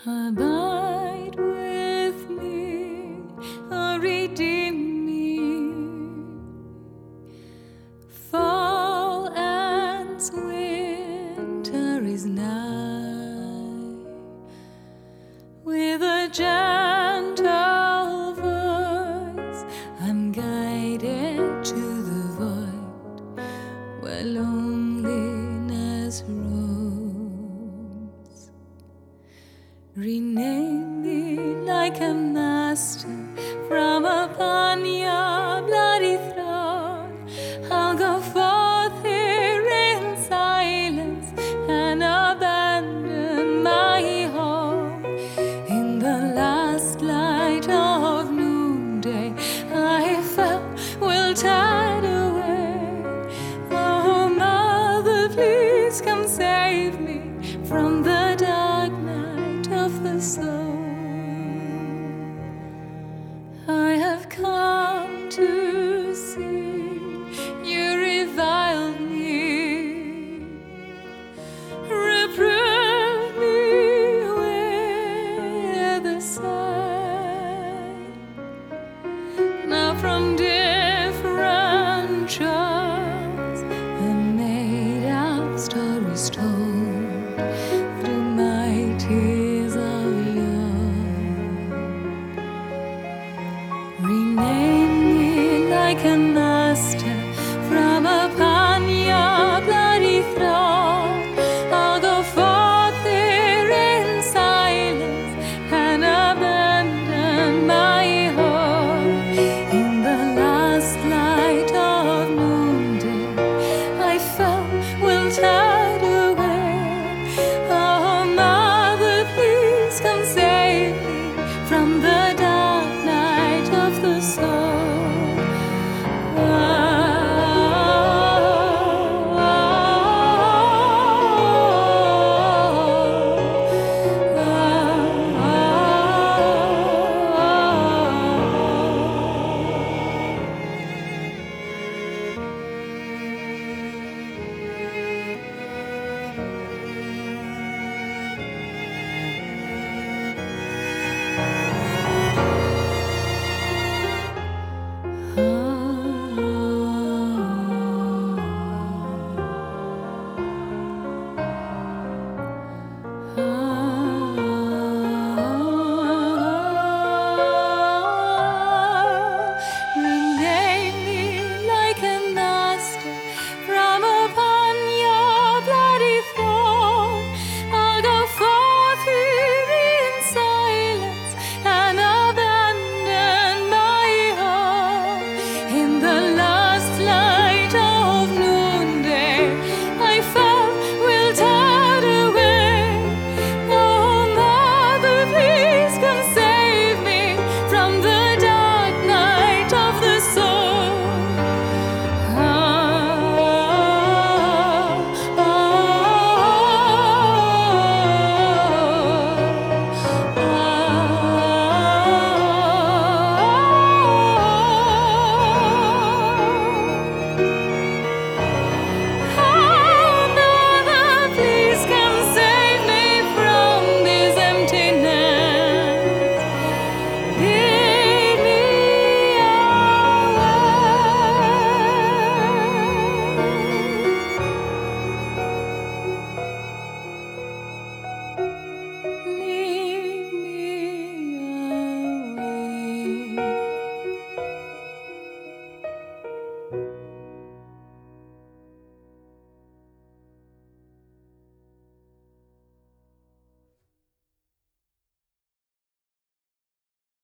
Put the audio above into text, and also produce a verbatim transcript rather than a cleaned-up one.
Abide with me, or redeem me. Fall ends, winter is nigh. With a gentle voice, I'm guided to the void where loneliness roams. Rename me like a master from upon your bloody throne. I'll go forth here in silence and abandon my home. In the last light of noonday, I fell, will tide away. Oh, Mother, please come save me from the dark night of the soul. I have come to see you reviled me, reprove me with a sigh. Now from different charms are made up stories told through my tears of yore. Rename me like a